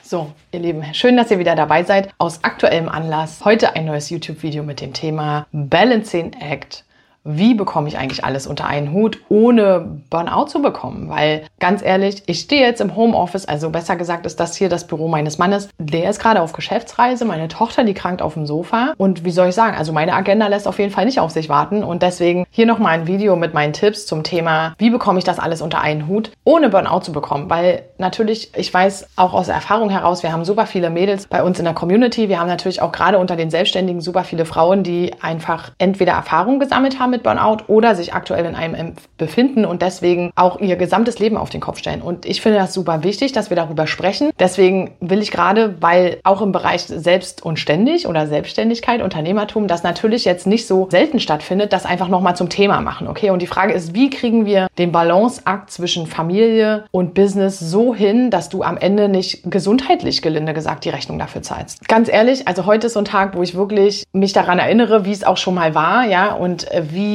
So, ihr Lieben, schön, dass ihr wieder dabei seid. Aus aktuellem Anlass heute ein neues YouTube-Video mit dem Thema Balancing Act. Wie bekomme ich eigentlich alles unter einen Hut, ohne Burnout zu bekommen? Weil, ganz ehrlich, ich stehe jetzt im Homeoffice, also besser gesagt ist das hier das Büro meines Mannes. Der ist gerade auf Geschäftsreise, meine Tochter, die krankt auf dem Sofa. Und wie soll ich sagen, also meine Agenda lässt auf jeden Fall nicht auf sich warten. Und deswegen hier nochmal ein Video mit meinen Tipps zum Thema, wie bekomme ich das alles unter einen Hut, ohne Burnout zu bekommen. Weil natürlich, ich weiß auch aus Erfahrung heraus, wir haben super viele Mädels bei uns in der Community. Wir haben natürlich auch gerade unter den Selbstständigen super viele Frauen, die einfach entweder Erfahrung gesammelt haben mit Burnout oder sich aktuell in einem befinden und deswegen auch ihr gesamtes Leben auf den Kopf stellen. Und ich finde das super wichtig, dass wir darüber sprechen. Deswegen will ich gerade, weil auch im Bereich Selbst und Ständig oder Selbstständigkeit, Unternehmertum, das natürlich jetzt nicht so selten stattfindet, das einfach nochmal zum Thema machen. Okay? Und die Frage ist, wie kriegen wir den Balanceakt zwischen Familie und Business so hin, dass du am Ende nicht gesundheitlich, gelinde gesagt, die Rechnung dafür zahlst? Ganz ehrlich, also heute ist so ein Tag, wo ich wirklich mich daran erinnere, wie es auch schon mal war, ja, und wie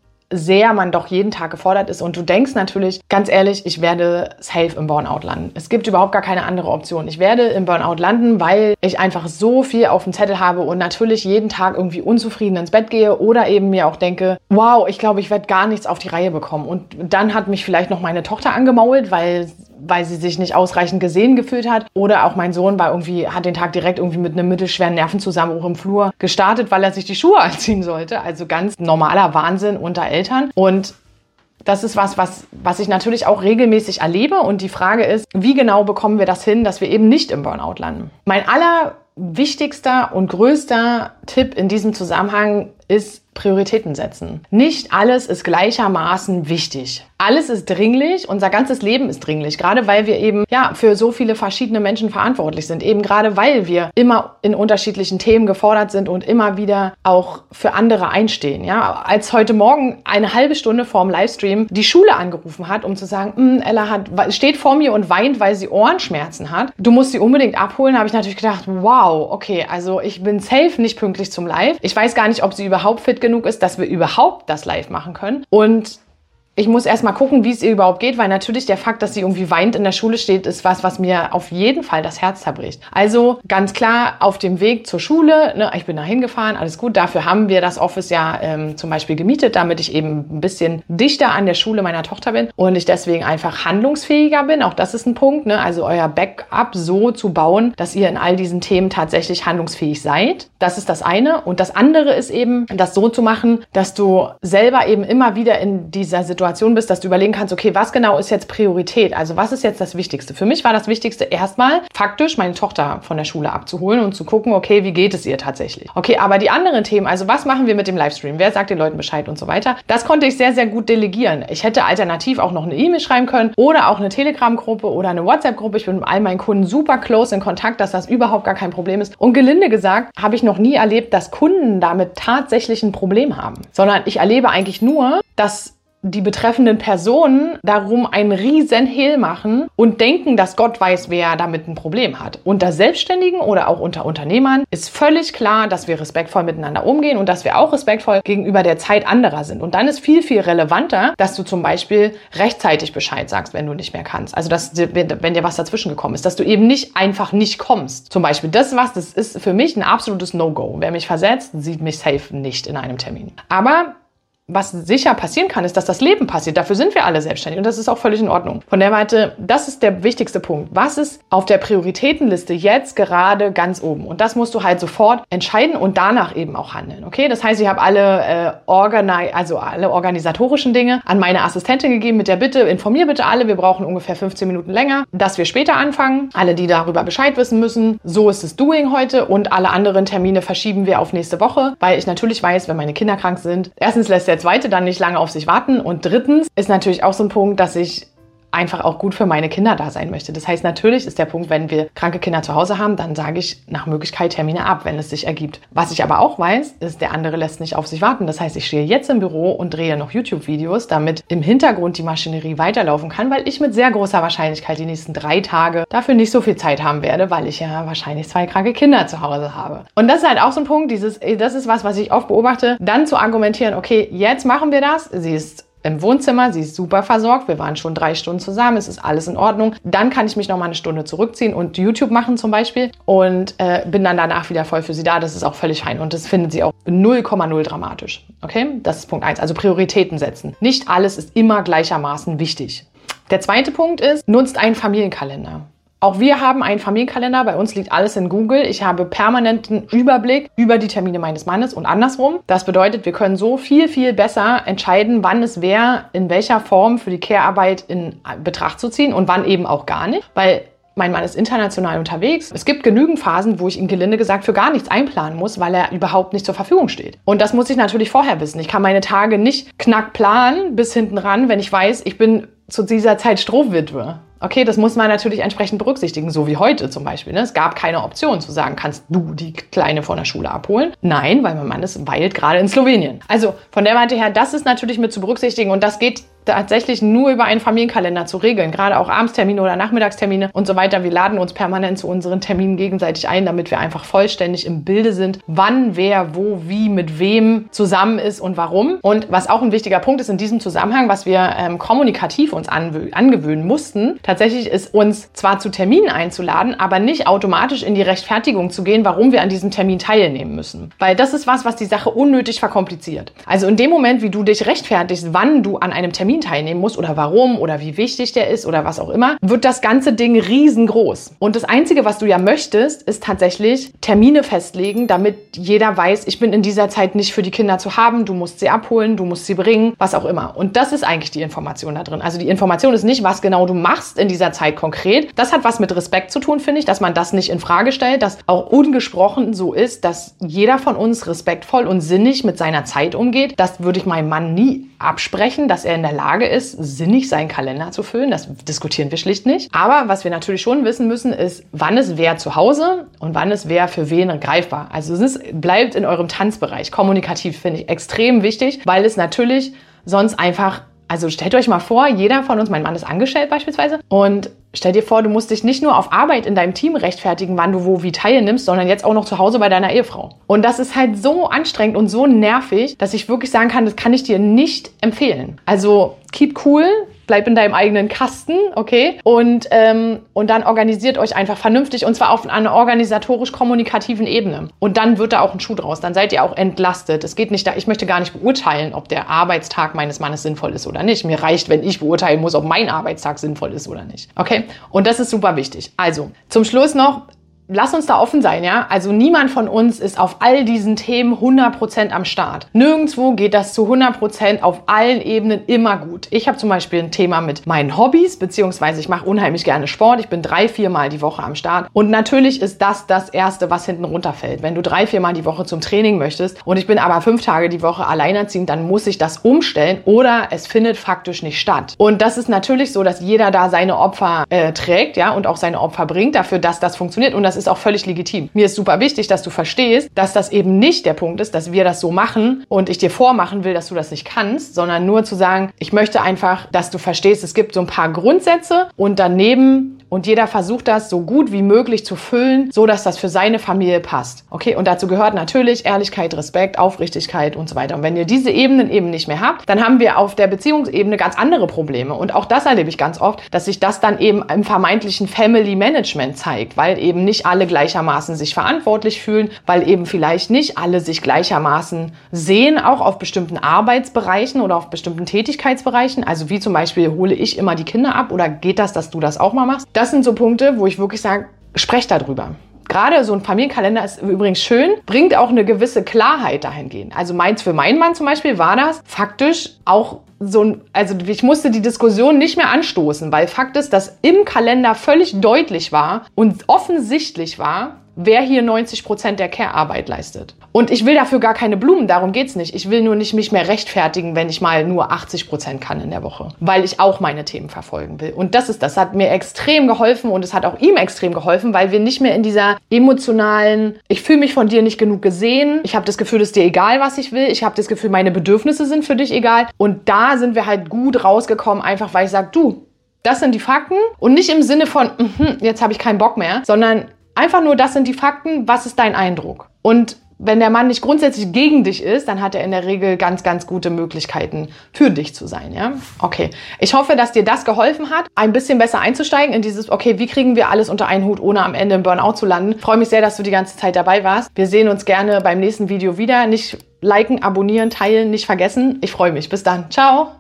sehr man doch jeden Tag gefordert ist. Und du denkst natürlich, ganz ehrlich, ich werde safe im Burnout landen. Es gibt überhaupt gar keine andere Option. Ich werde im Burnout landen, weil ich einfach so viel auf dem Zettel habe und natürlich jeden Tag irgendwie unzufrieden ins Bett gehe oder eben mir auch denke, wow, ich glaube, ich werde gar nichts auf die Reihe bekommen. Und dann hat mich vielleicht noch meine Tochter angemault, weil sie sich nicht ausreichend gesehen gefühlt hat. Oder auch mein Sohn hat den Tag direkt irgendwie mit einem mittelschweren Nervenzusammenbruch im Flur gestartet, weil er sich die Schuhe anziehen sollte. Also ganz normaler Wahnsinn unter Eltern. Und das ist was ich natürlich auch regelmäßig erlebe. Und die Frage ist, wie genau bekommen wir das hin, dass wir eben nicht im Burnout landen? Mein allerwichtigster und größter Tipp in diesem Zusammenhang ist Prioritäten setzen. Nicht alles ist gleichermaßen wichtig. Alles ist dringlich, unser ganzes Leben ist dringlich, gerade weil wir eben für so viele verschiedene Menschen verantwortlich sind, eben gerade weil wir immer in unterschiedlichen Themen gefordert sind und immer wieder auch für andere einstehen. Ja, als heute Morgen eine halbe Stunde vorm Livestream die Schule angerufen hat, um zu sagen, Ella steht vor mir und weint, weil sie Ohrenschmerzen hat. Du musst sie unbedingt abholen, habe ich natürlich gedacht, wow, okay, also ich bin safe nicht pünktlich zum Live. Ich weiß gar nicht, ob sie überhaupt fit genug ist, dass wir überhaupt das Live machen können. Und ich muss erst mal gucken, wie es ihr überhaupt geht, weil natürlich der Fakt, dass sie irgendwie weint in der Schule steht, ist was mir auf jeden Fall das Herz zerbricht. Also ganz klar auf dem Weg zur Schule, ich bin da hingefahren, alles gut. Dafür haben wir das Office ja zum Beispiel gemietet, damit ich eben ein bisschen dichter an der Schule meiner Tochter bin und ich deswegen einfach handlungsfähiger bin. Auch das ist ein Punkt, also euer Backup so zu bauen, dass ihr in all diesen Themen tatsächlich handlungsfähig seid. Das ist das eine. Und das andere ist eben, das so zu machen, dass du selber eben immer wieder in dieser Situation bist, dass du überlegen kannst, okay, was genau ist jetzt Priorität? Also was ist jetzt das Wichtigste? Für mich war das Wichtigste erstmal faktisch meine Tochter von der Schule abzuholen und zu gucken, okay, wie geht es ihr tatsächlich? Okay, aber die anderen Themen, also was machen wir mit dem Livestream? Wer sagt den Leuten Bescheid und so weiter? Das konnte ich sehr, sehr gut delegieren. Ich hätte alternativ auch noch eine E-Mail schreiben können oder auch eine Telegram-Gruppe oder eine WhatsApp-Gruppe. Ich bin mit all meinen Kunden super close in Kontakt, dass das überhaupt gar kein Problem ist. Und gelinde gesagt, habe ich noch nie erlebt, dass Kunden damit tatsächlich ein Problem haben. Sondern ich erlebe eigentlich nur, dass die betreffenden Personen darum einen riesen Hehl machen und denken, dass Gott weiß, wer damit ein Problem hat. Unter Selbstständigen oder auch unter Unternehmern ist völlig klar, dass wir respektvoll miteinander umgehen und dass wir auch respektvoll gegenüber der Zeit anderer sind. Und dann ist viel, viel relevanter, dass du zum Beispiel rechtzeitig Bescheid sagst, wenn du nicht mehr kannst. Also wenn dir was dazwischen gekommen ist, dass du eben nicht einfach nicht kommst. Zum Beispiel das ist für mich ein absolutes No-Go. Wer mich versetzt, sieht mich safe nicht in einem Termin. Aber was sicher passieren kann, ist, dass das Leben passiert. Dafür sind wir alle selbstständig und das ist auch völlig in Ordnung. Von der Seite, das ist der wichtigste Punkt. Was ist auf der Prioritätenliste jetzt gerade ganz oben? Und das musst du halt sofort entscheiden und danach eben auch handeln. Okay, das heißt, ich habe alle organisatorischen Dinge an meine Assistentin gegeben mit der Bitte, informier bitte alle, wir brauchen ungefähr 15 Minuten länger, dass wir später anfangen. Alle, die darüber Bescheid wissen müssen, so ist das Doing heute und alle anderen Termine verschieben wir auf nächste Woche, weil ich natürlich weiß, wenn meine Kinder krank sind, erstens lässt der Zweite dann nicht lange auf sich warten und drittens ist natürlich auch so ein Punkt, dass ich einfach auch gut für meine Kinder da sein möchte. Das heißt, natürlich ist der Punkt, wenn wir kranke Kinder zu Hause haben, dann sage ich nach Möglichkeit Termine ab, wenn es sich ergibt. Was ich aber auch weiß, ist, der andere lässt nicht auf sich warten. Das heißt, ich stehe jetzt im Büro und drehe noch YouTube-Videos, damit im Hintergrund die Maschinerie weiterlaufen kann, weil ich mit sehr großer Wahrscheinlichkeit die nächsten 3 Tage dafür nicht so viel Zeit haben werde, weil ich ja wahrscheinlich 2 kranke Kinder zu Hause habe. Und das ist halt auch so ein Punkt, das ist was ich oft beobachte, dann zu argumentieren, okay, jetzt machen wir das, sie ist im Wohnzimmer, sie ist super versorgt, wir waren schon 3 Stunden zusammen, es ist alles in Ordnung. Dann kann ich mich noch mal eine Stunde zurückziehen und YouTube machen zum Beispiel und bin dann danach wieder voll für sie da. Das ist auch völlig fein und das findet sie auch 0,0 dramatisch. Okay, das ist Punkt 1. Also Prioritäten setzen. Nicht alles ist immer gleichermaßen wichtig. Der zweite Punkt ist, nutzt einen Familienkalender. Auch wir haben einen Familienkalender, bei uns liegt alles in Google. Ich habe permanenten Überblick über die Termine meines Mannes und andersrum. Das bedeutet, wir können so viel, viel besser entscheiden, wann es wer in welcher Form für die Care-Arbeit in Betracht zu ziehen und wann eben auch gar nicht. Weil mein Mann ist international unterwegs. Es gibt genügend Phasen, wo ich ihn gelinde gesagt für gar nichts einplanen muss, weil er überhaupt nicht zur Verfügung steht. Und das muss ich natürlich vorher wissen. Ich kann meine Tage nicht knack planen bis hinten ran, wenn ich weiß, ich bin zu dieser Zeit Strohwitwe. Okay, das muss man natürlich entsprechend berücksichtigen, so wie heute zum Beispiel. Es gab keine Option zu sagen, kannst du die Kleine von der Schule abholen? Nein, weil mein Mann weilt gerade in Slowenien. Also von der Seite her, das ist natürlich mit zu berücksichtigen und das geht tatsächlich nur über einen Familienkalender zu regeln, gerade auch Abendstermine oder Nachmittagstermine und so weiter. Wir laden uns permanent zu unseren Terminen gegenseitig ein, damit wir einfach vollständig im Bilde sind, wann, wer, wo, wie, mit wem zusammen ist und warum. Und was auch ein wichtiger Punkt ist in diesem Zusammenhang, was wir kommunikativ uns angewöhnen mussten, tatsächlich ist uns zwar zu Terminen einzuladen, aber nicht automatisch in die Rechtfertigung zu gehen, warum wir an diesem Termin teilnehmen müssen. Weil das ist was die Sache unnötig verkompliziert. Also in dem Moment, wie du dich rechtfertigst, wann du an einem Termin teilnehmen musst oder warum oder wie wichtig der ist oder was auch immer, wird das ganze Ding riesengroß. Und das Einzige, was du ja möchtest, ist tatsächlich Termine festlegen, damit jeder weiß, ich bin in dieser Zeit nicht für die Kinder zu haben, du musst sie abholen, du musst sie bringen, was auch immer. Und das ist eigentlich die Information da drin. Also die Information ist nicht, was genau du machst in dieser Zeit konkret. Das hat was mit Respekt zu tun, finde ich, dass man das nicht in Frage stellt, dass auch ungesprochen so ist, dass jeder von uns respektvoll und sinnig mit seiner Zeit umgeht. Das würde ich meinem Mann nie absprechen, dass er in der Lage ist, sinnig seinen Kalender zu füllen. Das diskutieren wir schlicht nicht. Aber was wir natürlich schon wissen müssen, ist, wann ist wer zu Hause und wann ist wer für wen greifbar. Also bleibt in eurem Tanzbereich. Kommunikativ finde ich extrem wichtig, weil es natürlich sonst einfach, also stellt euch mal vor, jeder von uns, mein Mann ist angestellt beispielsweise, und stell dir vor, du musst dich nicht nur auf Arbeit in deinem Team rechtfertigen, wann du wo wie teilnimmst, sondern jetzt auch noch zu Hause bei deiner Ehefrau. Und das ist halt so anstrengend und so nervig, dass ich wirklich sagen kann, das kann ich dir nicht empfehlen. Also keep cool, bleib in deinem eigenen Kasten, okay? Und dann organisiert euch einfach vernünftig und zwar auf einer organisatorisch-kommunikativen Ebene. Und dann wird da auch ein Schuh draus. Dann seid ihr auch entlastet. Es geht nicht da, ich möchte gar nicht beurteilen, ob der Arbeitstag meines Mannes sinnvoll ist oder nicht. Mir reicht, wenn ich beurteilen muss, ob mein Arbeitstag sinnvoll ist oder nicht. Okay? Und das ist super wichtig. Also, zum Schluss noch, lass uns da offen sein, ja? Also niemand von uns ist auf all diesen Themen 100% am Start. Nirgendwo geht das zu 100% auf allen Ebenen immer gut. Ich habe zum Beispiel ein Thema mit meinen Hobbys, beziehungsweise ich mache unheimlich gerne Sport. Ich bin 3-4 Mal die Woche am Start. Und natürlich ist das Erste, was hinten runterfällt. Wenn du 3-4 Mal die Woche zum Training möchtest und ich bin aber 5 Tage die Woche alleinerziehend, dann muss ich das umstellen oder es findet faktisch nicht statt. Und das ist natürlich so, dass jeder da seine Opfer trägt, ja, und auch seine Opfer bringt dafür, dass das funktioniert. Und das ist auch völlig legitim. Mir ist super wichtig, dass du verstehst, dass das eben nicht der Punkt ist, dass wir das so machen und ich dir vormachen will, dass du das nicht kannst, sondern nur zu sagen, ich möchte einfach, dass du verstehst, es gibt so ein paar Grundsätze und daneben und jeder versucht das so gut wie möglich zu füllen, so dass das für seine Familie passt. Okay, und dazu gehört natürlich Ehrlichkeit, Respekt, Aufrichtigkeit und so weiter. Und wenn ihr diese Ebenen eben nicht mehr habt, dann haben wir auf der Beziehungsebene ganz andere Probleme. Und auch das erlebe ich ganz oft, dass sich das dann eben im vermeintlichen Family Management zeigt, weil eben nicht alle gleichermaßen sich verantwortlich fühlen, weil eben vielleicht nicht alle sich gleichermaßen sehen, auch auf bestimmten Arbeitsbereichen oder auf bestimmten Tätigkeitsbereichen. Also wie zum Beispiel, hole ich immer die Kinder ab oder geht das, dass du das auch mal machst? Das sind so Punkte, wo ich wirklich sage, sprecht darüber. Gerade so ein Familienkalender ist übrigens schön, bringt auch eine gewisse Klarheit dahingehend. Also für meinen Mann zum Beispiel war das faktisch auch also ich musste die Diskussion nicht mehr anstoßen, weil Fakt ist, dass im Kalender völlig deutlich war und offensichtlich war, wer hier 90% der Care-Arbeit leistet. Und ich will dafür gar keine Blumen, darum geht's nicht. Ich will nur nicht mich mehr rechtfertigen, wenn ich mal nur 80% kann in der Woche, weil ich auch meine Themen verfolgen will. Und das hat mir extrem geholfen und es hat auch ihm extrem geholfen, weil wir nicht mehr in dieser emotionalen, ich fühle mich von dir nicht genug gesehen, ich habe das Gefühl, es ist dir egal, was ich will, ich habe das Gefühl, meine Bedürfnisse sind für dich egal. Und da sind wir halt gut rausgekommen, einfach weil ich sage, du, das sind die Fakten und nicht im Sinne von, jetzt habe ich keinen Bock mehr, sondern einfach nur, das sind die Fakten, was ist dein Eindruck? Und wenn der Mann nicht grundsätzlich gegen dich ist, dann hat er in der Regel ganz, ganz gute Möglichkeiten für dich zu sein, ja? Okay. Ich hoffe, dass dir das geholfen hat, ein bisschen besser einzusteigen in dieses, okay, wie kriegen wir alles unter einen Hut, ohne am Ende im Burnout zu landen. Ich freue mich sehr, dass du die ganze Zeit dabei warst. Wir sehen uns gerne beim nächsten Video wieder. Nicht liken, abonnieren, teilen, nicht vergessen. Ich freue mich. Bis dann. Ciao.